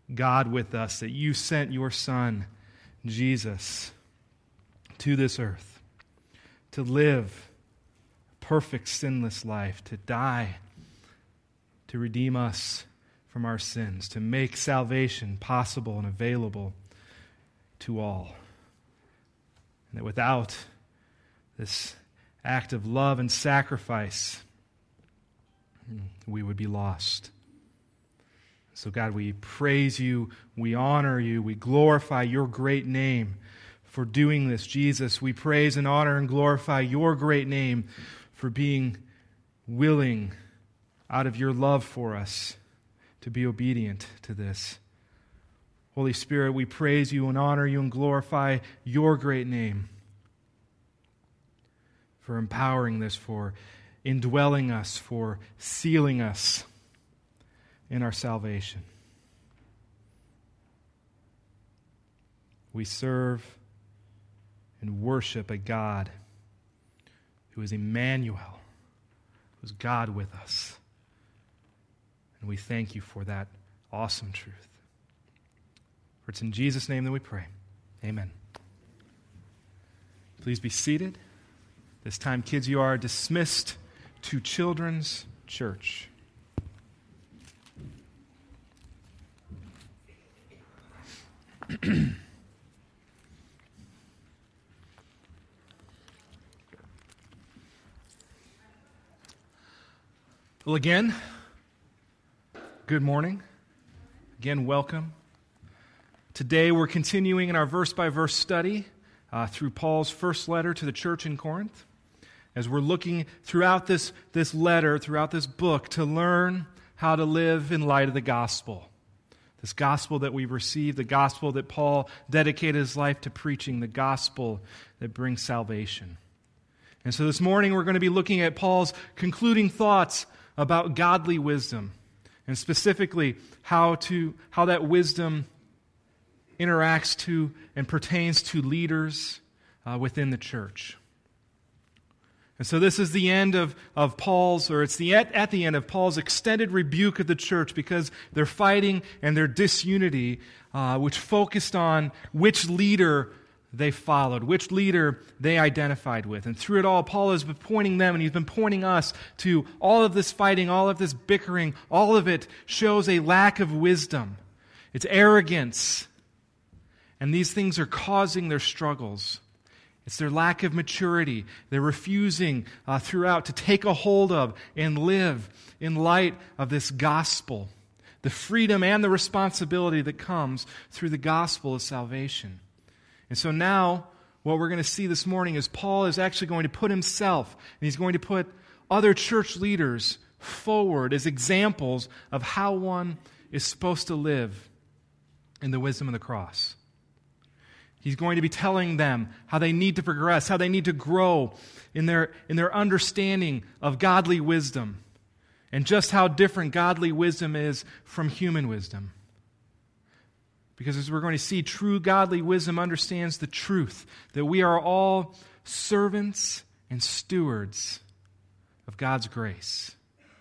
God with us, that you sent your Son, Jesus, to this earth to live a perfect, sinless life, to die, to redeem us from our sins, to make salvation possible and available to all. And that without this act of love and sacrifice, we would be lost. So God, we praise you, we honor you, we glorify your great name for doing this. Jesus, we praise and honor and glorify your great name for being willing, out of your love for us, to be obedient to this. Holy Spirit, we praise you and honor you and glorify your great name for empowering this, for indwelling us, for sealing us in our salvation. We serve and worship a God who is Emmanuel, who is God with us. And we thank you for that awesome truth. For it's in Jesus' name that we pray. Amen. Please be seated. This time, kids, you are dismissed to Children's Church. Well, again, good morning. Again, welcome. Today we're continuing in our verse-by-verse study through Paul's first letter to the church in Corinth, as we're looking throughout this letter, throughout this book, to learn how to live in light of the gospel. This gospel that we've received, the gospel that Paul dedicated his life to preaching, the gospel that brings salvation. And so this morning we're going to be looking at Paul's concluding thoughts about godly wisdom, and specifically how that wisdom interacts to and pertains to leaders within the church. And so this is the end of Paul's, or it's at the end of Paul's extended rebuke of the church because they're fighting and their disunity, which focused on which leader they followed, which leader they identified with. And through it all, Paul has been pointing them, and he's been pointing us to all of this fighting, all of this bickering, all of it shows a lack of wisdom. It's arrogance. And these things are causing their struggles. It's their lack of maturity. They're refusing throughout to take a hold of and live in light of this gospel, the freedom and the responsibility that comes through the gospel of salvation. And so now, what we're going to see this morning is Paul is actually going to put himself, and he's going to put other church leaders forward as examples of how one is supposed to live in the wisdom of the cross. He's going to be telling them how they need to progress, how they need to grow in their understanding of godly wisdom, and just how different godly wisdom is from human wisdom. Because as we're going to see, true godly wisdom understands the truth that we are all servants and stewards of God's grace.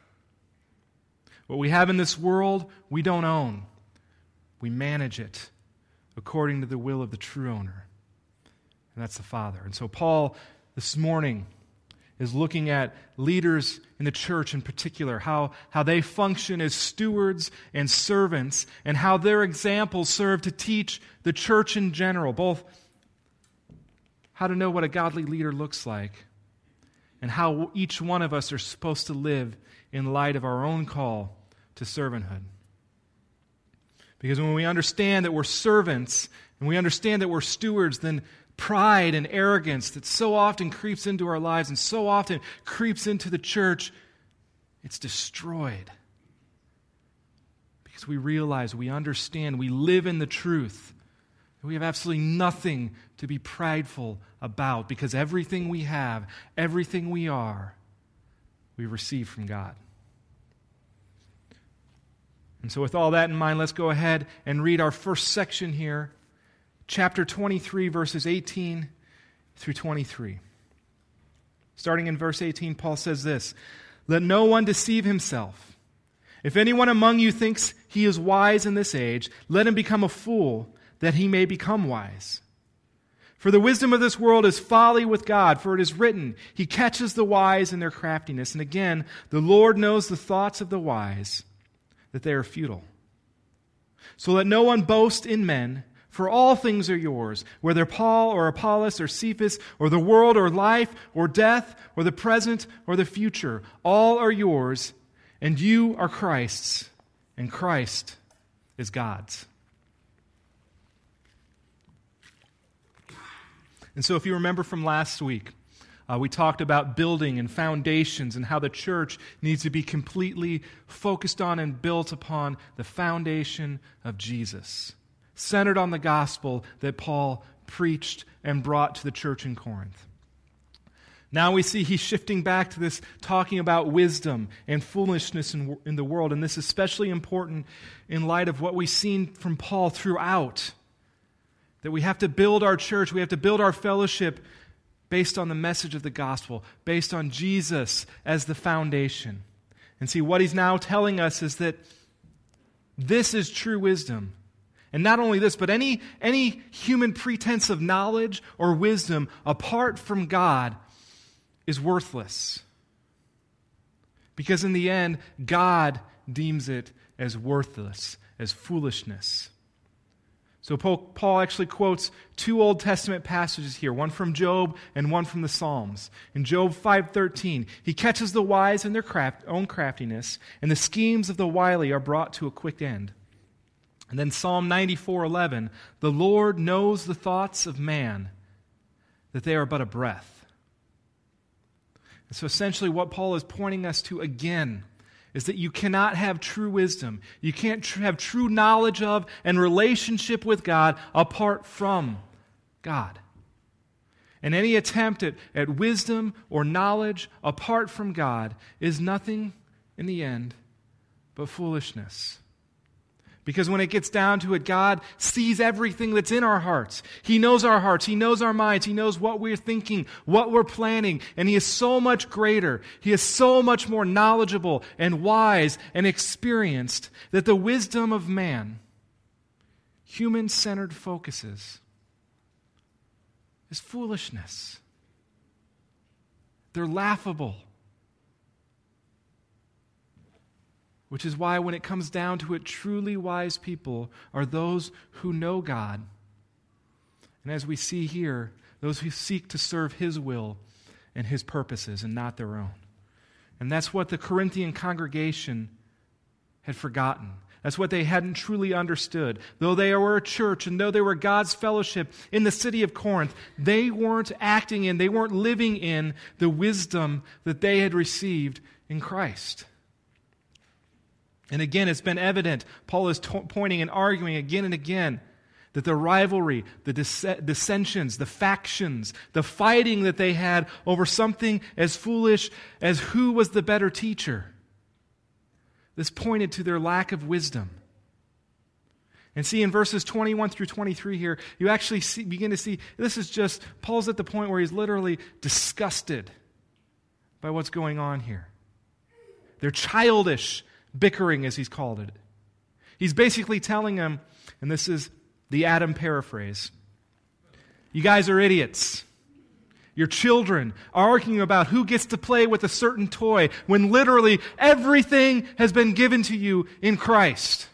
What we have in this world, we don't own. We manage it according to the will of the true owner. And that's the Father. And so Paul, this morning, is looking at leaders in the church in particular, how they function as stewards and servants, and how their examples serve to teach the church in general, both how to know what a godly leader looks like, and how each one of us are supposed to live in light of our own call to servanthood. Because when we understand that we're servants, and we understand that we're stewards, then pride and arrogance that so often creeps into our lives and so often creeps into the church, it's destroyed. Because we realize, we understand, we live in the truth. We have absolutely nothing to be prideful about, because everything we have, everything we are, we receive from God. And so with all that in mind, let's go ahead and read our first section here, chapter 23, verses 18 through 23. Starting in verse 18, Paul says this: "Let no one deceive himself. If anyone among you thinks he is wise in this age, let him become a fool, that he may become wise. For the wisdom of this world is folly with God, for it is written, He catches the wise in their craftiness. And again, the Lord knows the thoughts of the wise, that they are futile. So let no one boast in men, for all things are yours, whether Paul or Apollos or Cephas or the world or life or death or the present or the future. All are yours, and you are Christ's, and Christ is God's. And so if you remember from last week, we talked about building and foundations and how the church needs to be completely focused on and built upon the foundation of Jesus, centered on the gospel that Paul preached and brought to the church in Corinth. Now we see he's shifting back to this talking about wisdom and foolishness in the world, and this is especially important in light of what we've seen from Paul throughout. That we have to build our church, we have to build our fellowship based on the message of the gospel, based on Jesus as the foundation. And see, what he's now telling us is that this is true wisdom. And not only this, but any human pretense of knowledge or wisdom apart from God is worthless. Because in the end, God deems it as worthless, as foolishness. So Paul actually quotes two Old Testament passages here, one from Job and one from the Psalms. In Job 5:13, he catches the wise in their own craftiness, and the schemes of the wily are brought to a quick end. And then Psalm 94:11, the Lord knows the thoughts of man, that they are but a breath. And so essentially what Paul is pointing us to again is that you cannot have true wisdom. You can't have true knowledge of and relationship with God apart from God. And any attempt at wisdom or knowledge apart from God is nothing in the end but foolishness. Because when it gets down to it, God sees everything that's in our hearts. He knows our hearts. He knows our minds. He knows what we're thinking, what we're planning. And He is so much greater. He is so much more knowledgeable and wise and experienced that the wisdom of man, human-centered focuses, is foolishness. They're laughable. Which is why when it comes down to it, truly wise people are those who know God. And as we see here, those who seek to serve His will and His purposes and not their own. And that's what the Corinthian congregation had forgotten. That's what they hadn't truly understood. Though they were a church and though they were God's fellowship in the city of Corinth, they weren't acting in, they weren't living in the wisdom that they had received in Christ. And again, it's been evident, Paul is pointing and arguing again and again that the rivalry, the dissensions, the factions, the fighting that they had over something as foolish as who was the better teacher, this pointed to their lack of wisdom. And see, in verses 21 through 23 here, you actually begin to see, this is just, Paul's at the point where he's literally disgusted by what's going on here. They're childish bickering, as he's called it. He's basically telling them, and this is the Adam paraphrase, you guys are idiots. Your children are arguing about who gets to play with a certain toy when literally everything has been given to you in Christ.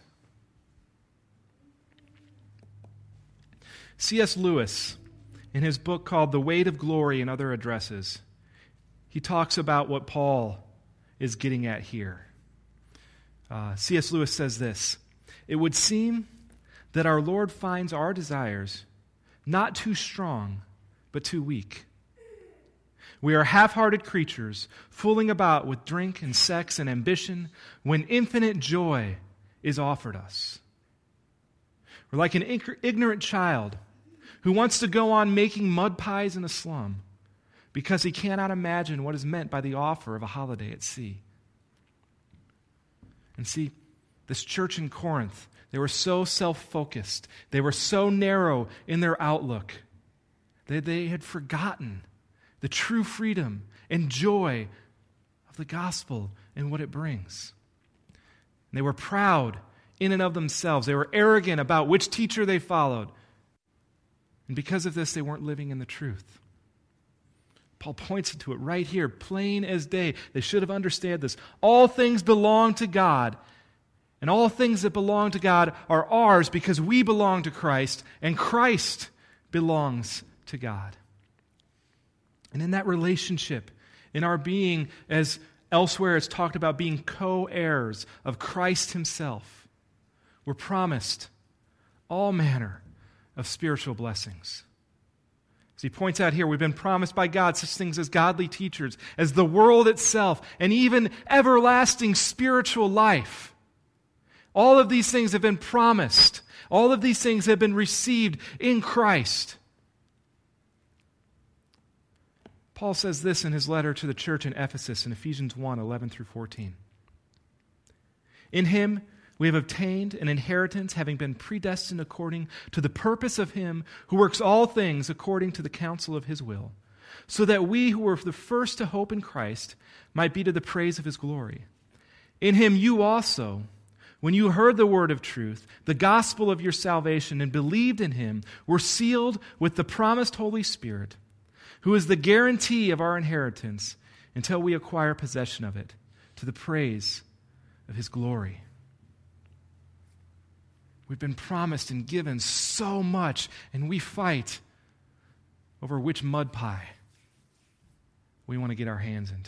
C.S. Lewis, in his book called The Weight of Glory and Other Addresses, he talks about what Paul is getting at here. C.S. Lewis says this, it would seem that our Lord finds our desires not too strong, but too weak. We are half-hearted creatures, fooling about with drink and sex and ambition when infinite joy is offered us. We're like an ignorant child who wants to go on making mud pies in a slum because he cannot imagine what is meant by the offer of a holiday at sea. And see, this church in Corinth, they were so self-focused. They were so narrow in their outlook that they had forgotten the true freedom and joy of the gospel and what it brings. And they were proud in and of themselves. They were arrogant about which teacher they followed. And because of this, they weren't living in the truth. Paul points to it right here, plain as day. They should have understood this. All things belong to God, and all things that belong to God are ours because we belong to Christ, and Christ belongs to God. And in that relationship, in our being, as elsewhere it's talked about being co-heirs of Christ himself, we're promised all manner of spiritual blessings. As he points out here, we've been promised by God such things as godly teachers, as the world itself, and even everlasting spiritual life. All of these things have been promised. All of these things have been received in Christ. Paul says this in his letter to the church in Ephesus in Ephesians 1, 11 through 14. In him we have obtained an inheritance, having been predestined according to the purpose of him who works all things according to the counsel of his will, so that we who were the first to hope in Christ might be to the praise of his glory. In him you also, when you heard the word of truth, the gospel of your salvation, and believed in him, were sealed with the promised Holy Spirit, who is the guarantee of our inheritance until we acquire possession of it, to the praise of his glory. We've been promised and given so much, and we fight over which mud pie we want to get our hands into.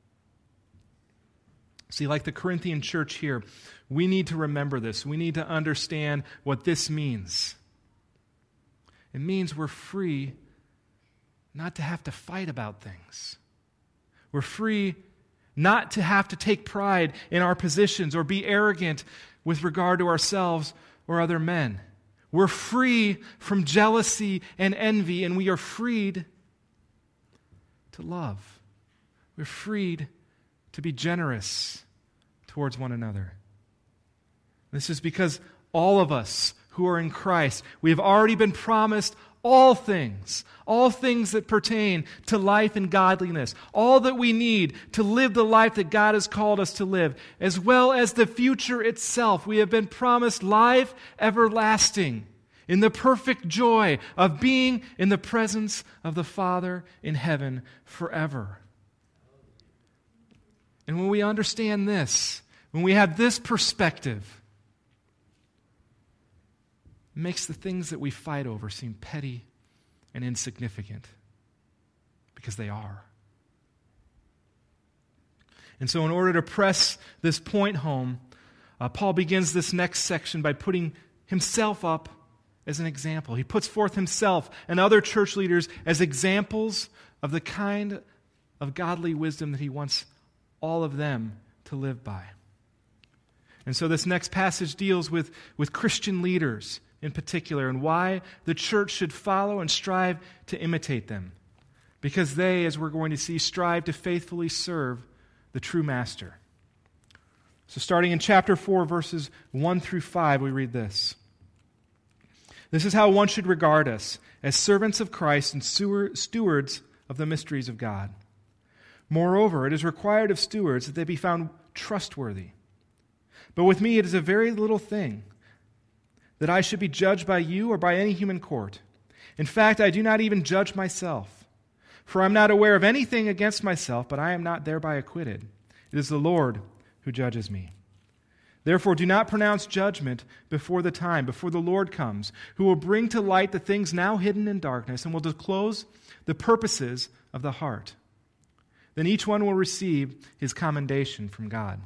See, like the Corinthian church here, we need to remember this. We need to understand what this means. It means we're free not to have to fight about things. We're free not to have to take pride in our positions or be arrogant with regard to ourselves or other men. We're free from jealousy and envy, and we are freed to love. We're freed to be generous towards one another. This is because all of us who are in Christ, we have already been promised all things that pertain to life and godliness, all that we need to live the life that God has called us to live, as well as the future itself. We have been promised life everlasting in the perfect joy of being in the presence of the Father in heaven forever. And when we understand this, when we have this perspective, it makes the things that we fight over seem petty and insignificant, because they are. And so in order to press this point home, Paul begins this next section by putting himself up as an example. He puts forth himself and other church leaders as examples of the kind of godly wisdom that he wants all of them to live by. And so this next passage deals with Christian leaders in particular, and why the church should follow and strive to imitate them. Because they, as we're going to see, strive to faithfully serve the true master. So starting in chapter 4, verses 1 through 5, we read this. This is how one should regard us, as servants of Christ and stewards of the mysteries of God. Moreover, it is required of stewards that they be found trustworthy. But with me it is a very little thing that I should be judged by you or by any human court. In fact, I do not even judge myself. For I am not aware of anything against myself, but I am not thereby acquitted. It is the Lord who judges me. Therefore, do not pronounce judgment before the time, before the Lord comes, who will bring to light the things now hidden in darkness and will disclose the purposes of the heart. Then each one will receive his commendation from God.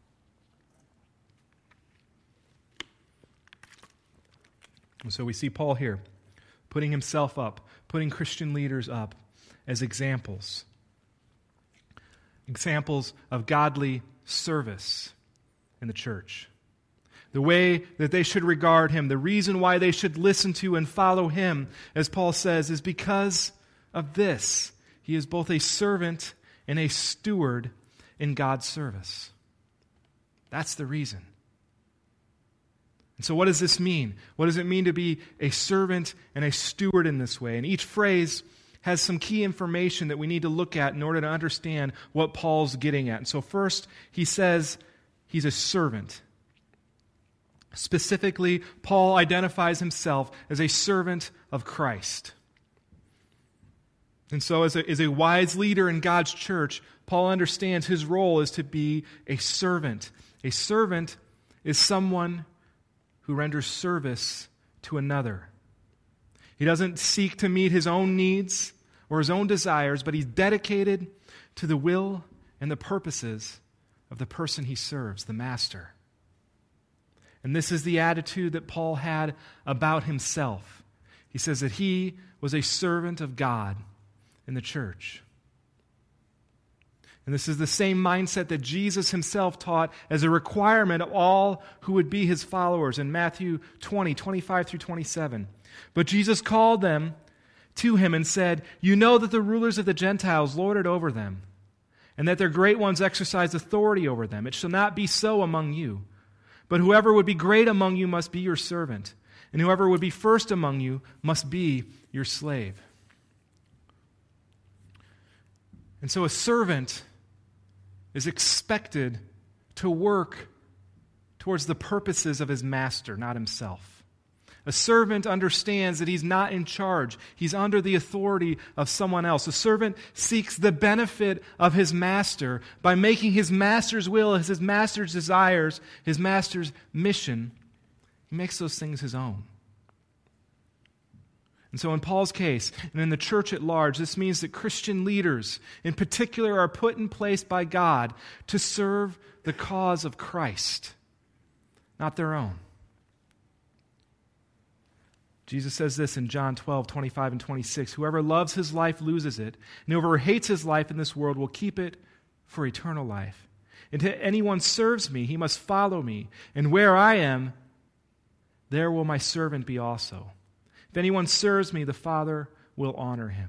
And so we see Paul here putting himself up, putting Christian leaders up as examples. Examples of godly service in the church. The way that they should regard him, the reason why they should listen to and follow him, as Paul says, is because of this. He is both a servant and a steward in God's service. That's the reason. And so what does this mean? What does it mean to be a servant and a steward in this way? And each phrase has some key information that we need to look at in order to understand what Paul's getting at. And so first, he says he's a servant. Specifically, Paul identifies himself as a servant of Christ. And so as a wise leader in God's church, Paul understands his role is to be a servant. A servant is someone who renders service to another. He doesn't seek to meet his own needs or his own desires, but he's dedicated to the will and the purposes of the person he serves, the master. And this is the attitude that Paul had about himself. He says that he was a servant of God in the church. And this is the same mindset that Jesus himself taught as a requirement of all who would be his followers in Matthew 20, 25 through 27. But Jesus called them to him and said, "You know that the rulers of the Gentiles lord it over them, and that their great ones exercise authority over them. It shall not be so among you. But whoever would be great among you must be your servant, and whoever would be first among you must be your slave." And so a servant is expected to work towards the purposes of his master, not himself. A servant understands that he's not in charge. He's under the authority of someone else. A servant seeks the benefit of his master by making his master's will, his master's desires, his master's mission. He makes those things his own. And so in Paul's case, and in the church at large, this means that Christian leaders, in particular, are put in place by God to serve the cause of Christ, not their own. Jesus says this in John 12, 25 and 26, "Whoever loves his life loses it, and whoever hates his life in this world will keep it for eternal life. And to anyone serves me, he must follow me, and where I am, there will my servant be also. If anyone serves me, the Father will honor him."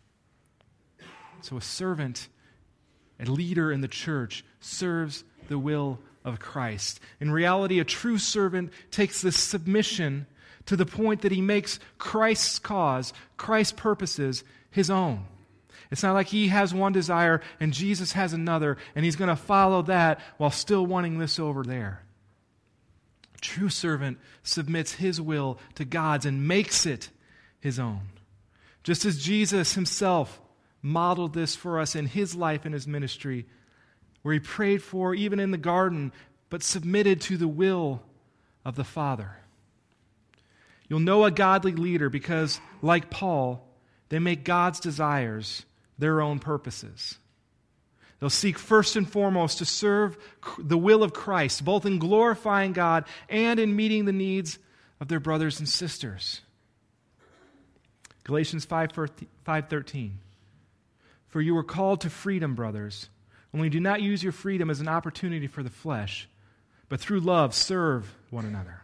So a servant, a leader in the church, serves the will of Christ. In reality, a true servant takes this submission to the point that he makes Christ's cause, Christ's purposes, his own. It's not like he has one desire and Jesus has another, and he's going to follow that while still wanting this over there. A true servant submits his will to God's and makes it his own. Just as Jesus himself modeled this for us in his life and his ministry, where he prayed for, even in the garden, but submitted to the will of the Father. You'll know a godly leader because, like Paul, they make God's desires their own purposes. They'll seek first and foremost to serve the will of Christ, both in glorifying God and in meeting the needs of their brothers and sisters. Galatians 5:13. "For you were called to freedom, brothers. Only do not use your freedom as an opportunity for the flesh, but through love serve one another."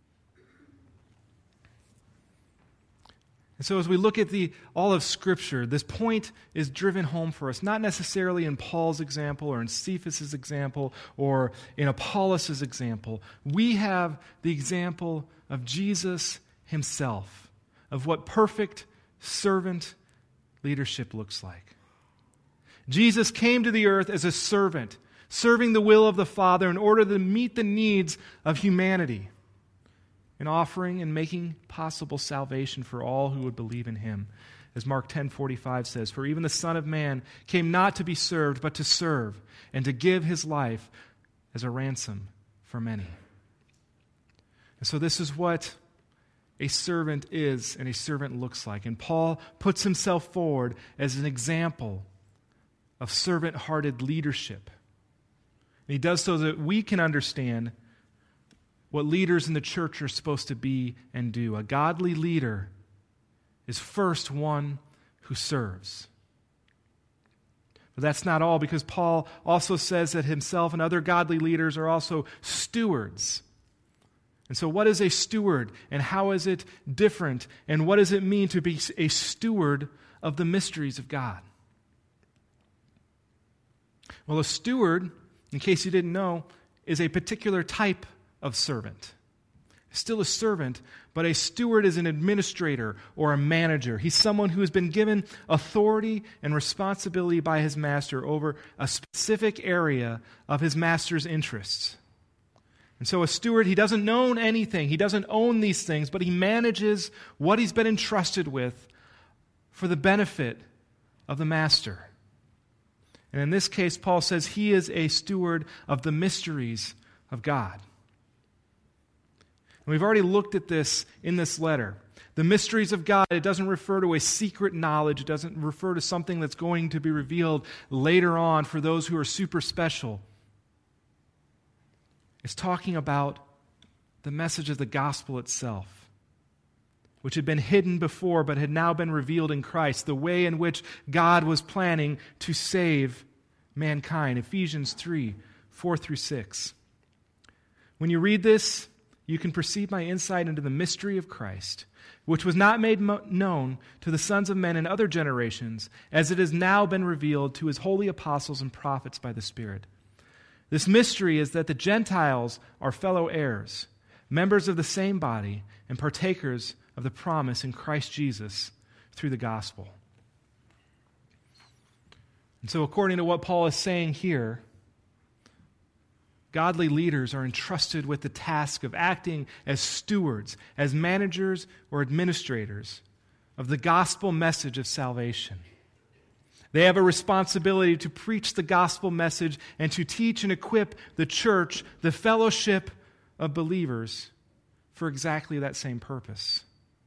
And so as we look at all of Scripture, this point is driven home for us, not necessarily in Paul's example or in Cephas' example or in Apollos' example. We have the example of Jesus himself, of what perfect servant leadership looks like. Jesus came to the earth as a servant, serving the will of the Father in order to meet the needs of humanity, in offering and making possible salvation for all who would believe in him. As Mark 10:45 says, "For even the Son of Man came not to be served, but to serve, and to give his life as a ransom for many." And so this is what a servant is and a servant looks like. And Paul puts himself forward as an example of servant-hearted leadership. And he does so that we can understand what leaders in the church are supposed to be and do. A godly leader is first one who serves. But that's not all, because Paul also says that himself and other godly leaders are also stewards. And so what is a steward, and how is it different, and what does it mean to be a steward of the mysteries of God? Well, a steward, in case you didn't know, is a particular type of servant. Still a servant, but a steward is an administrator or a manager. He's someone who has been given authority and responsibility by his master over a specific area of his master's interests. And so a steward, he doesn't own anything. He doesn't own these things, but he manages what he's been entrusted with for the benefit of the master. And in this case, Paul says he is a steward of the mysteries of God. And we've already looked at this in this letter. The mysteries of God, it doesn't refer to a secret knowledge. It doesn't refer to something that's going to be revealed later on for those who are super special. It's talking about the message of the gospel itself, which had been hidden before but had now been revealed in Christ, the way in which God was planning to save mankind. Ephesians 3, 4 through 6. When you read this, you can perceive my insight into the mystery of Christ, which was not made known to the sons of men in other generations, as it has now been revealed to his holy apostles and prophets by the Spirit. This mystery is that the Gentiles are fellow heirs, members of the same body, and partakers of the promise in Christ Jesus through the gospel. And so according to what Paul is saying here, godly leaders are entrusted with the task of acting as stewards, as managers or administrators of the gospel message of salvation. They have a responsibility to preach the gospel message and to teach and equip the church, the fellowship of believers, for exactly that same purpose.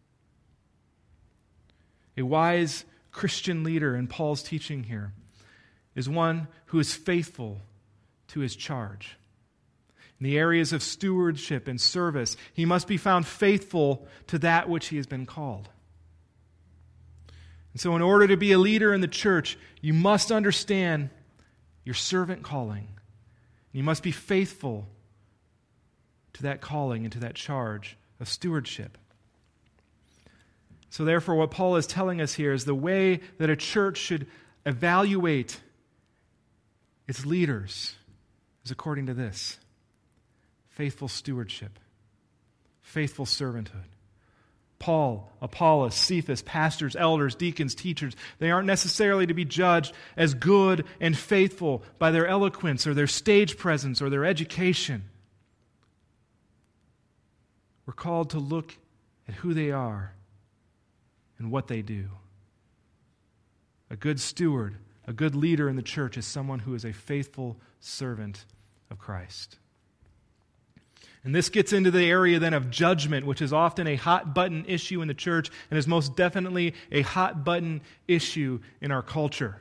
A wise Christian leader in Paul's teaching here is one who is faithful to his charge. In the areas of stewardship and service, he must be found faithful to that which he has been called. And so in order to be a leader in the church, you must understand your servant calling. You must be faithful to that calling and to that charge of stewardship. So therefore, what Paul is telling us here is the way that a church should evaluate its leaders is according to this: faithful stewardship, faithful servanthood. Paul, Apollos, Cephas, pastors, elders, deacons, teachers, they aren't necessarily to be judged as good and faithful by their eloquence or their stage presence or their education. We're called to look at who they are and what they do. A good steward, a good leader in the church is someone who is a faithful servant of Christ. And this gets into the area then of judgment, which is often a hot-button issue in the church and is most definitely a hot-button issue in our culture.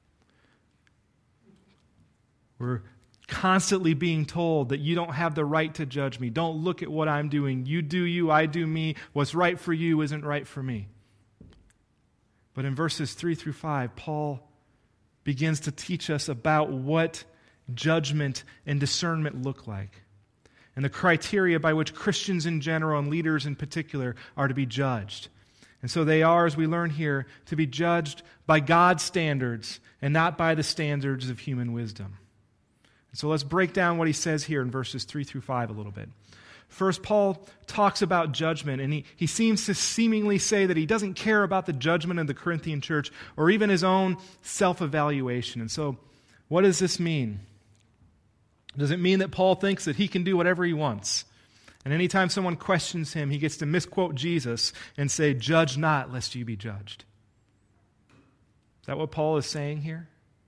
We're constantly being told that you don't have the right to judge me. Don't look at what I'm doing. You do you, I do me. What's right for you isn't right for me. But in verses 3 through 5, Paul begins to teach us about what judgment and discernment look like, and the criteria by which Christians in general and leaders in particular are to be judged. And so they are, as we learn here, to be judged by God's standards and not by the standards of human wisdom. And so let's break down what he says here in verses 3 through 5 a little bit. First, Paul talks about judgment, and he seems to seemingly say that he doesn't care about the judgment of the Corinthian church or even his own self-evaluation. And so what does this mean? Does it mean that Paul thinks that he can do whatever he wants? And anytime someone questions him, he gets to misquote Jesus and say, "Judge not, lest you be judged." Is that what Paul is saying here?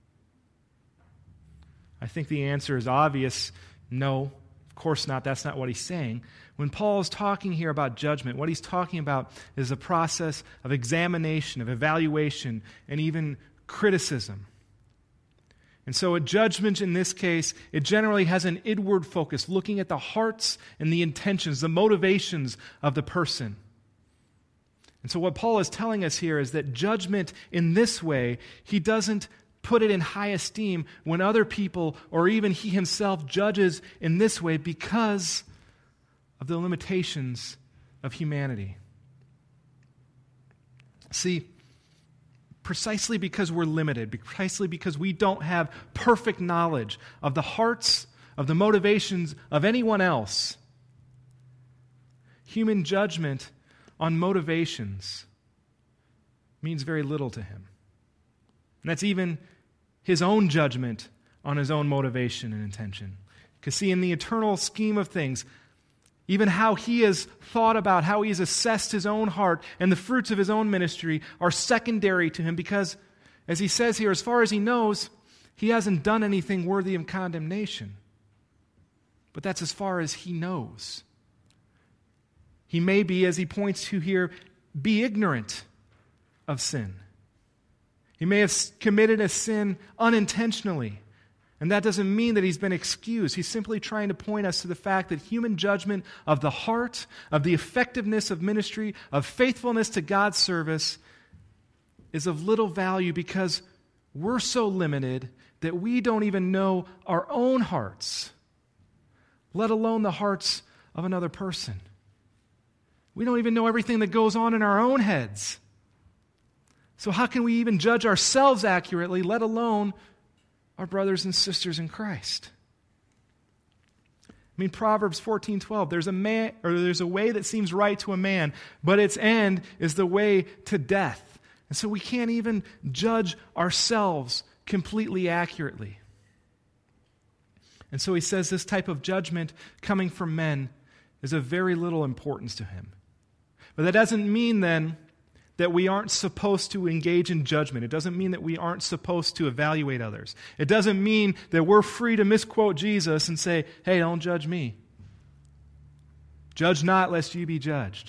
I think the answer is obvious. No, of course not. That's not what he's saying. When Paul is talking here about judgment, what he's talking about is a process of examination, of evaluation, and even criticism. And so a judgment in this case, it generally has an inward focus, looking at the hearts and the intentions, the motivations of the person. And so what Paul is telling us here is that judgment in this way, he doesn't put it in high esteem when other people or even he himself judges in this way because of the limitations of humanity. See, precisely because we're limited, precisely because we don't have perfect knowledge of the hearts, of the motivations of anyone else, human judgment on motivations means very little to him. And that's even his own judgment on his own motivation and intention. Because see, in the eternal scheme of things, even how he has thought about, how he has assessed his own heart and the fruits of his own ministry are secondary to him because, as he says here, as far as he knows, he hasn't done anything worthy of condemnation. But that's as far as he knows. He may be, as he points to here, be ignorant of sin. He may have committed a sin unintentionally. And that doesn't mean that he's been excused. He's simply trying to point us to the fact that human judgment of the heart, of the effectiveness of ministry, of faithfulness to God's service is of little value because we're so limited that we don't even know our own hearts, let alone the hearts of another person. We don't even know everything that goes on in our own heads. So how can we even judge ourselves accurately, let alone our brothers and sisters in Christ? I mean, Proverbs 14:12, there's a way that seems right to a man, but its end is the way to death. And so we can't even judge ourselves completely accurately. And so he says this type of judgment coming from men is of very little importance to him. But that doesn't mean then that we aren't supposed to engage in judgment. It doesn't mean that we aren't supposed to evaluate others. It doesn't mean that we're free to misquote Jesus and say, hey, don't judge me. Judge not, lest you be judged.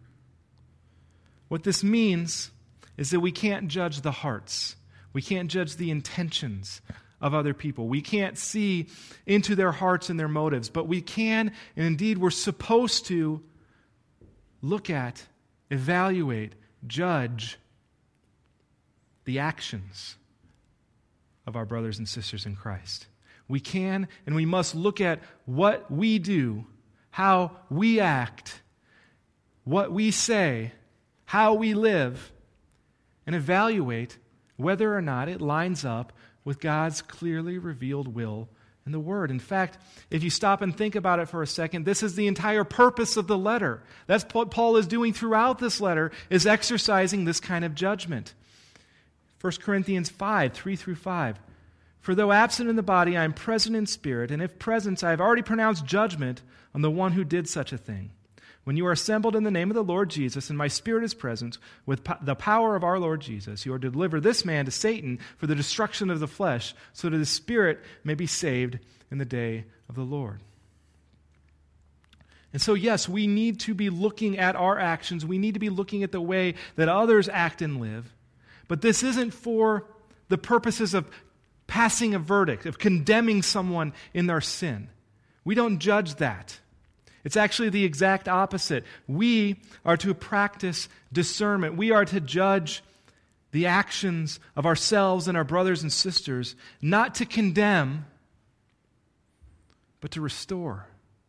What this means is that we can't judge the hearts. We can't judge the intentions of other people. We can't see into their hearts and their motives, but we can, and indeed we're supposed to, look at, evaluate, judge the actions of our brothers and sisters in Christ. We can and we must look at what we do, how we act, what we say, how we live, and evaluate whether or not it lines up with God's clearly revealed will in the Word. In fact, if you stop and think about it for a second, this is the entire purpose of the letter. That's what Paul is doing throughout this letter, is exercising this kind of judgment. 1 Corinthians 5, 3-5. For though absent in the body, I am present in spirit, and if present, I have already pronounced judgment on the one who did such a thing. When you are assembled in the name of the Lord Jesus, and my spirit is present, with the power of our Lord Jesus, you are to deliver this man to Satan for the destruction of the flesh, so that his spirit may be saved in the day of the Lord. And so, yes, we need to be looking at our actions. We need to be looking at the way that others act and live. But this isn't for the purposes of passing a verdict, of condemning someone in their sin. We don't judge that. It's actually the exact opposite. We are to practice discernment. We are to judge the actions of ourselves and our brothers and sisters, not to condemn, but to restore.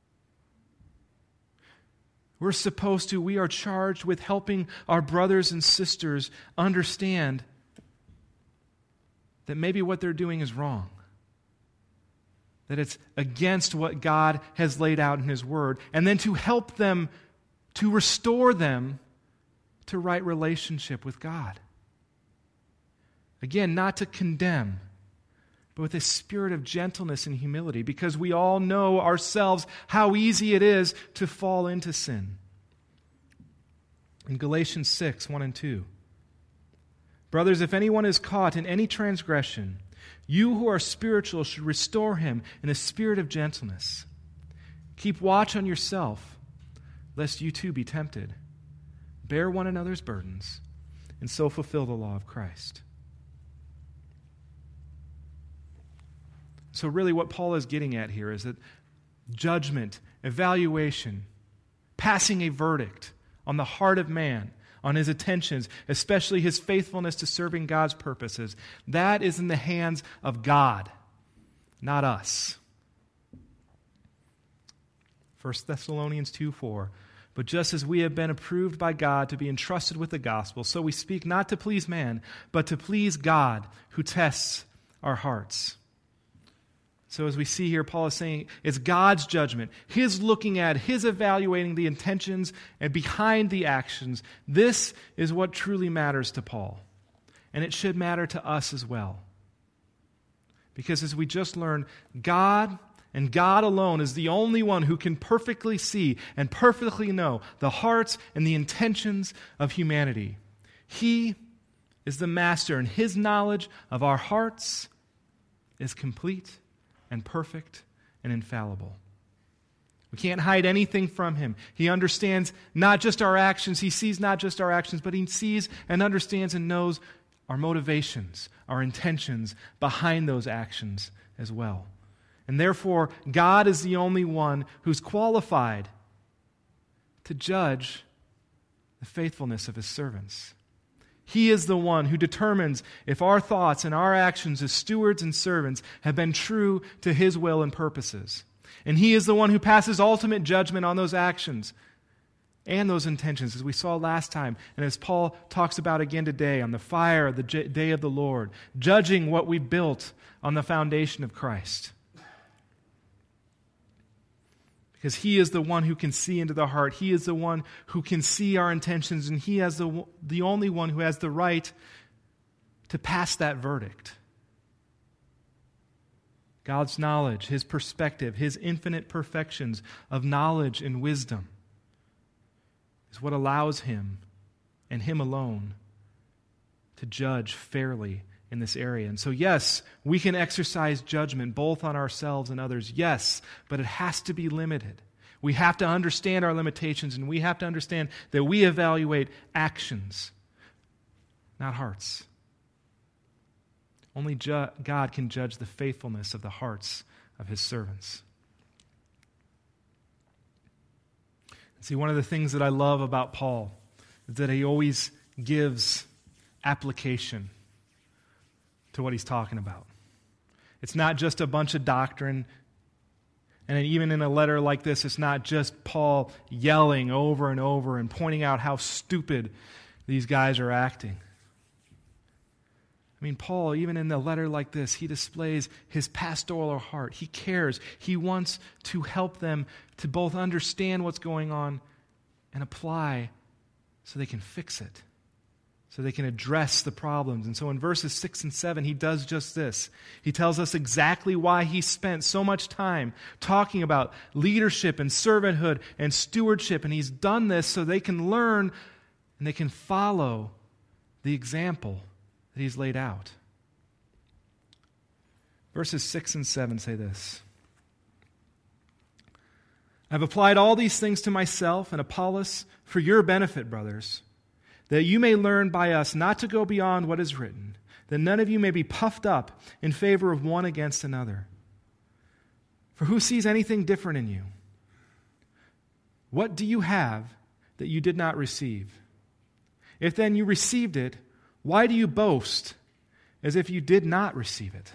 We are charged with helping our brothers and sisters understand that maybe what they're doing is wrong. That it's against what God has laid out in His Word, and then to help them, to restore them to right relationship with God. Again, not to condemn, but with a spirit of gentleness and humility, because we all know ourselves how easy it is to fall into sin. In Galatians 6, 1 and 2, brothers, if anyone is caught in any transgression, you who are spiritual should restore him in a spirit of gentleness. Keep watch on yourself, lest you too be tempted. Bear one another's burdens, and so fulfill the law of Christ. So really what Paul is getting at here is that judgment, evaluation, passing a verdict on the heart of man, on his attentions, especially his faithfulness to serving God's purposes, that is in the hands of God, not us. 1 Thessalonians 2:4. But just as we have been approved by God to be entrusted with the gospel, so we speak not to please man, but to please God, who tests our hearts. So as we see here, Paul is saying it's God's judgment, His looking at, His evaluating the intentions and behind the actions. This is what truly matters to Paul. And it should matter to us as well. Because as we just learned, God And God alone is the only one who can perfectly see and perfectly know the hearts and the intentions of humanity. He is the master, and His knowledge of our hearts is complete and perfect and infallible. We can't hide anything from Him. He understands not just our actions. He sees not just our actions, but He sees and understands and knows our motivations, our intentions behind those actions as well. And therefore, God is the only one who's qualified to judge the faithfulness of His servants. He is the one who determines if our thoughts and our actions as stewards and servants have been true to His will and purposes. And He is the one who passes ultimate judgment on those actions and those intentions, as we saw last time, and as Paul talks about again today on the fire of the day of the Lord, judging what we built on the foundation of Christ. Because He is the one who can see into the heart. He is the one who can see our intentions, and He is the only one who has the right to pass that verdict. God's knowledge, His perspective, His infinite perfections of knowledge and wisdom is what allows Him and Him alone to judge fairly in this area. And so, yes, we can exercise judgment both on ourselves and others, yes, but it has to be limited. We have to understand our limitations, and we have to understand that we evaluate actions, not hearts. Only God can judge the faithfulness of the hearts of His servants. See, one of the things that I love about Paul is that he always gives application to what he's talking about. It's not just a bunch of doctrine. And even in a letter like this, it's not just Paul yelling over and over and pointing out how stupid these guys are acting. I mean, Paul, even in a letter like this, he displays his pastoral heart. He cares. He wants to help them to both understand what's going on and apply so they can fix it, so they can address the problems. And so in verses 6 and 7, he does just this. He tells us exactly why he spent so much time talking about leadership and servanthood and stewardship. And he's done this so they can learn and they can follow the example that he's laid out. Verses 6 and 7 say this: I've applied all these things to myself and Apollos for your benefit, brothers, that you may learn by us not to go beyond what is written, that none of you may be puffed up in favor of one against another. For who sees anything different in you? What do you have that you did not receive? If then you received it, why do you boast as if you did not receive it?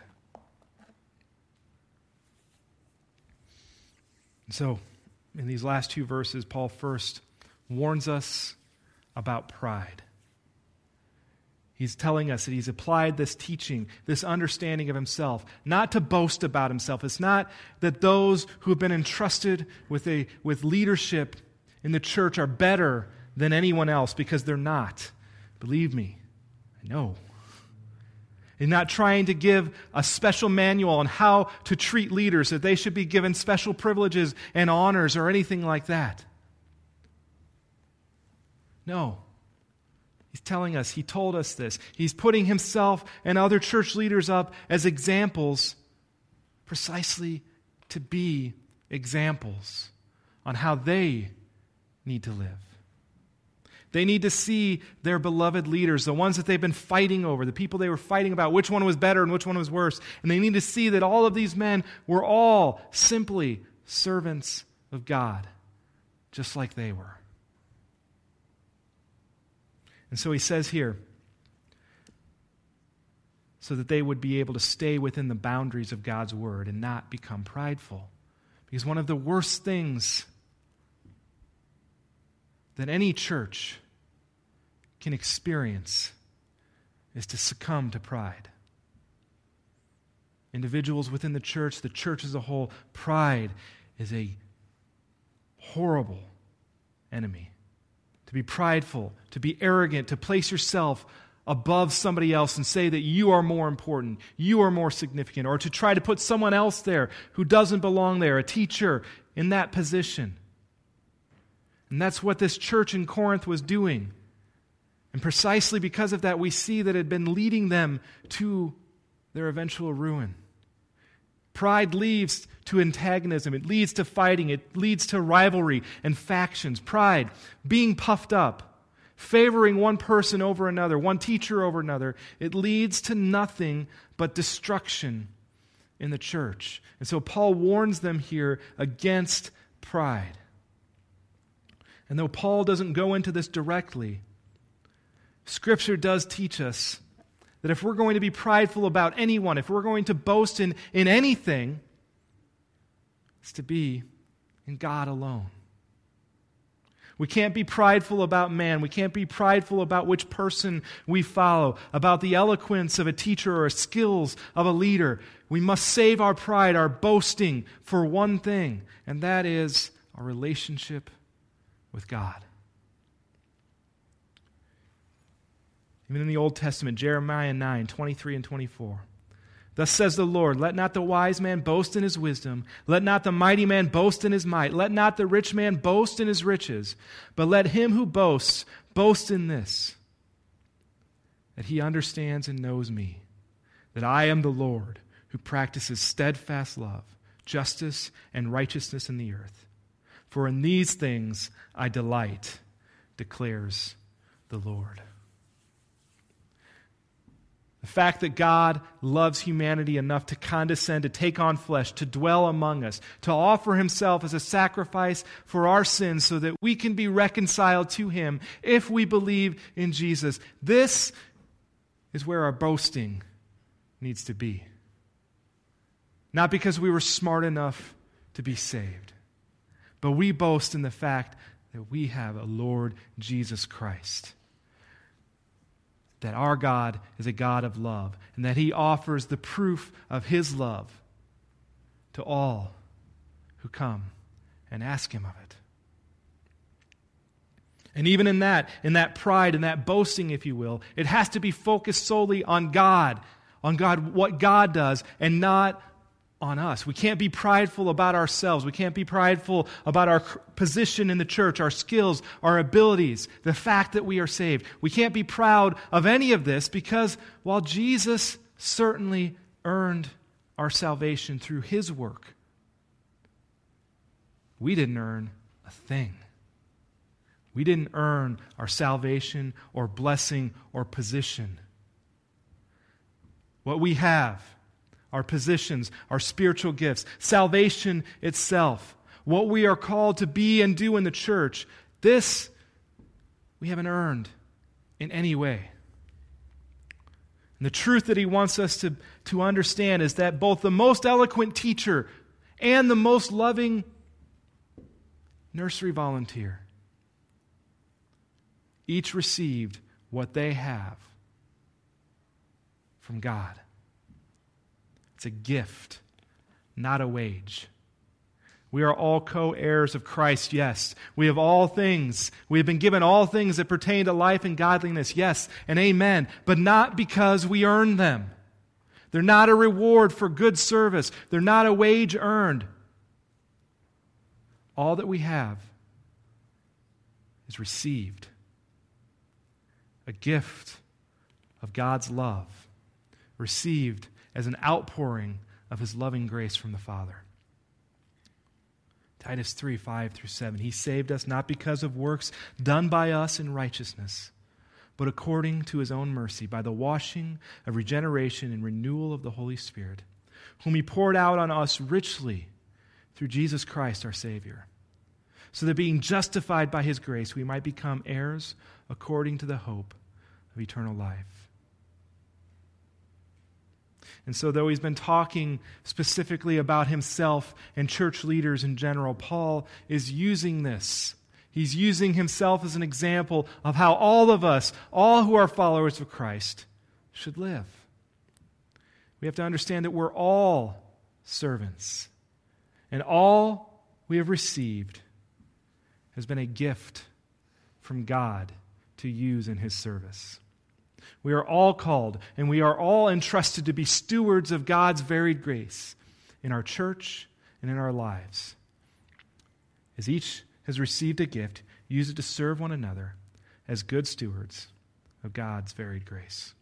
And so, in these last two verses, Paul first warns us about pride. He's telling us that he's applied this teaching, this understanding of himself, not to boast about himself. It's not that those who have been entrusted with leadership in the church are better than anyone else, because they're not. Believe me, I know. He's not trying to give a special manual on how to treat leaders, that they should be given special privileges and honors or anything like that. No. He's telling us, he told us this. He's putting himself and other church leaders up as examples precisely to be examples on how they need to live. They need to see their beloved leaders, the ones that they've been fighting over, the people they were fighting about, which one was better and which one was worse. And they need to see that all of these men were all simply servants of God, just like they were. And so he says here, so that they would be able to stay within the boundaries of God's word and not become prideful. Because one of the worst things that any church can experience is to succumb to pride. Individuals within the church as a whole, pride is a horrible enemy. To be prideful, to be arrogant, to place yourself above somebody else and say that you are more important, you are more significant, or to try to put someone else there who doesn't belong there, a teacher in that position. And that's what this church in Corinth was doing. And precisely because of that, we see that it had been leading them to their eventual ruin. Pride leads to antagonism. It leads to fighting. It leads to rivalry and factions. Pride, being puffed up, favoring one person over another, one teacher over another, it leads to nothing but destruction in the church. And so Paul warns them here against pride. And though Paul doesn't go into this directly, Scripture does teach us that if we're going to be prideful about anyone, if we're going to boast in anything, it's to be in God alone. We can't be prideful about man. We can't be prideful about which person we follow, about the eloquence of a teacher or skills of a leader. We must save our pride, our boasting, for one thing, and that is our relationship with God. Even in the Old Testament, Jeremiah 9, 23 and 24. Thus says the Lord, let not the wise man boast in his wisdom, let not the mighty man boast in his might, let not the rich man boast in his riches, but let him who boasts boast in this, that he understands and knows me, that I am the Lord who practices steadfast love, justice, and righteousness in the earth. For in these things I delight, declares the Lord. The fact that God loves humanity enough to condescend, to take on flesh, to dwell among us, to offer himself as a sacrifice for our sins so that we can be reconciled to him if we believe in Jesus. This is where our boasting needs to be. Not because we were smart enough to be saved, but we boast in the fact that we have a Lord Jesus Christ. That our God is a God of love, and that he offers the proof of his love to all who come and ask him of it. And even in that pride, in that boasting, if you will, it has to be focused solely on God, what God does, and not on us. We can't be prideful about ourselves. We can't be prideful about our position in the church, our skills, our abilities, the fact that we are saved. We can't be proud of any of this because while Jesus certainly earned our salvation through his work, we didn't earn a thing. We didn't earn our salvation or blessing or position. What we have, our positions, our spiritual gifts, salvation itself, what we are called to be and do in the church, this we haven't earned in any way. And the truth that he wants us to understand is that both the most eloquent teacher and the most loving nursery volunteer each received what they have from God. It's a gift, not a wage. We are all co-heirs of Christ, yes. We have all things. We have been given all things that pertain to life and godliness, yes, and amen. But not because we earn them. They're not a reward for good service. They're not a wage earned. All that we have is received. A gift of God's love, received as an outpouring of his loving grace from the Father. Titus 3, 5 through 7. He saved us not because of works done by us in righteousness, but according to his own mercy, by the washing of regeneration and renewal of the Holy Spirit, whom he poured out on us richly through Jesus Christ our Savior, so that being justified by his grace, we might become heirs according to the hope of eternal life. And so though he's been talking specifically about himself and church leaders in general, Paul is using this. He's using himself as an example of how all of us, all who are followers of Christ, should live. We have to understand that we're all servants. And all we have received has been a gift from God to use in his service. We are all called, and we are all entrusted to be stewards of God's varied grace in our church and in our lives. As each has received a gift, use it to serve one another as good stewards of God's varied grace.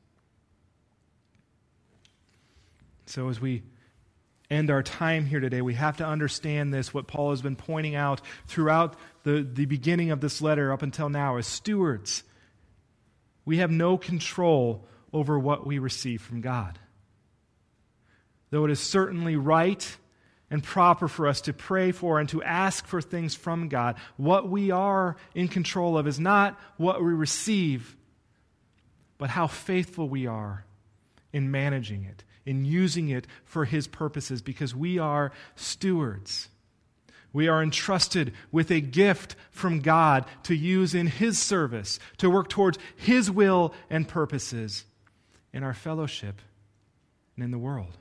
So as we end our time here today, we have to understand this, what Paul has been pointing out throughout the beginning of this letter up until now. As stewards, we have no control over what we receive from God. Though it is certainly right and proper for us to pray for and to ask for things from God, what we are in control of is not what we receive, but how faithful we are in managing it, in using it for His purposes, because we are stewards. We are entrusted with a gift from God to use in His service, to work towards His will and purposes in our fellowship and in the world.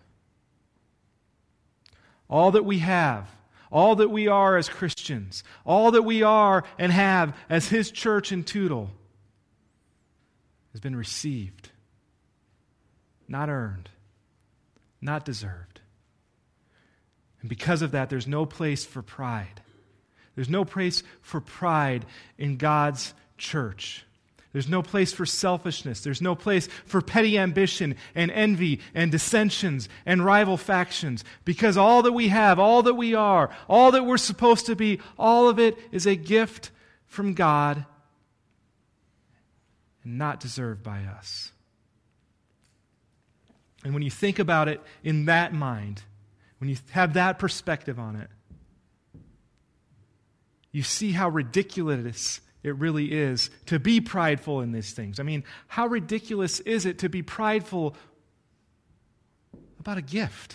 All that we have, all that we are as Christians, all that we are and have as His church in Toutle has been received, not earned, not deserved. And because of that, there's no place for pride. There's no place for pride in God's church. There's no place for selfishness. There's no place for petty ambition and envy and dissensions and rival factions, because all that we have, all that we are, all that we're supposed to be, all of it is a gift from God and not deserved by us. And when you think about it in that mind, when you have that perspective on it, you see how ridiculous it really is to be prideful in these things. I mean, how ridiculous is it to be prideful about a gift?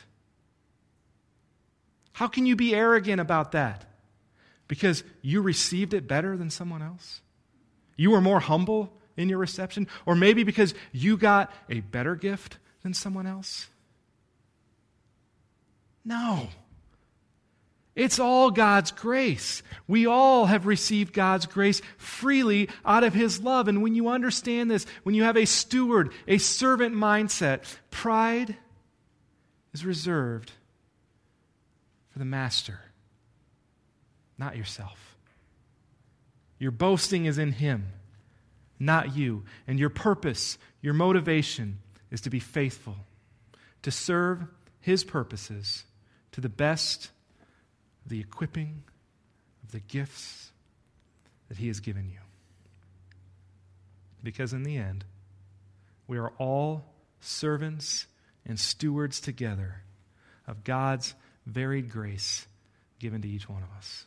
How can you be arrogant about that? Because you received it better than someone else? You were more humble in your reception? Or maybe because you got a better gift than someone else? No. It's all God's grace. We all have received God's grace freely out of His love. And when you understand this, when you have a steward, a servant mindset, pride is reserved for the master, not yourself. Your boasting is in Him, not you. And your purpose, your motivation is to be faithful, to serve His purposes to the best of the equipping of the gifts that He has given you. Because in the end, we are all servants and stewards together of God's varied grace given to each one of us.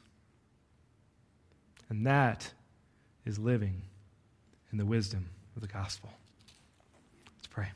And that is living in the wisdom of the gospel. Let's pray.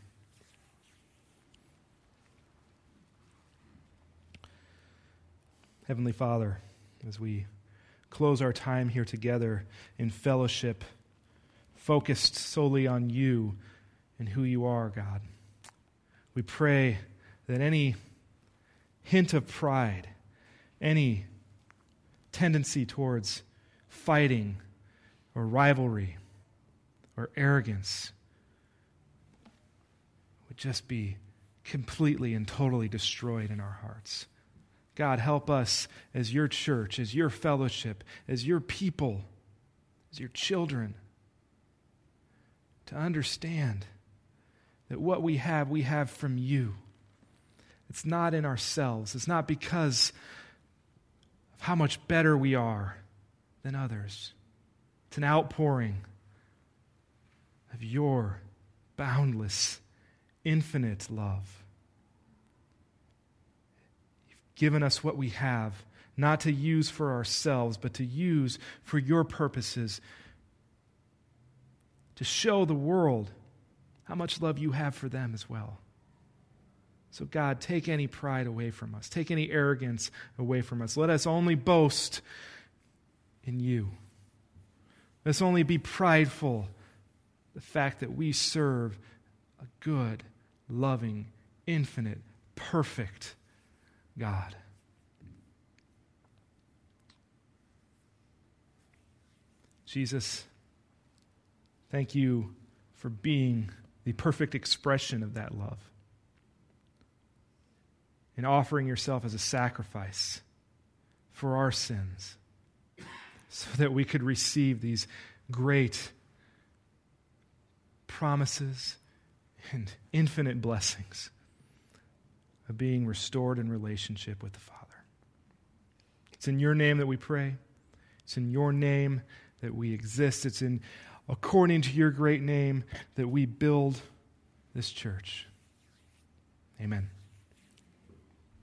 Heavenly Father, as we close our time here together in fellowship, focused solely on You and who You are, God, we pray that any hint of pride, any tendency towards fighting or rivalry or arrogance would just be completely and totally destroyed in our hearts. God, help us as Your church, as Your fellowship, as Your people, as Your children, to understand that what we have from You. It's not in ourselves. It's not because of how much better we are than others. It's an outpouring of Your boundless, infinite love. Given us what we have, not to use for ourselves, but to use for Your purposes, to show the world how much love You have for them as well. So God, take any pride away from us. Take any arrogance away from us. Let us only boast in You. Let us only be prideful the fact that we serve a good, loving, infinite, perfect God. Jesus, thank You for being the perfect expression of that love, in offering yourself as a sacrifice for our sins so that we could receive these great promises and infinite blessings of being restored in relationship with the Father. It's in your name that we pray. It's in your name that we exist. It's according to your great name that we build this church. Amen.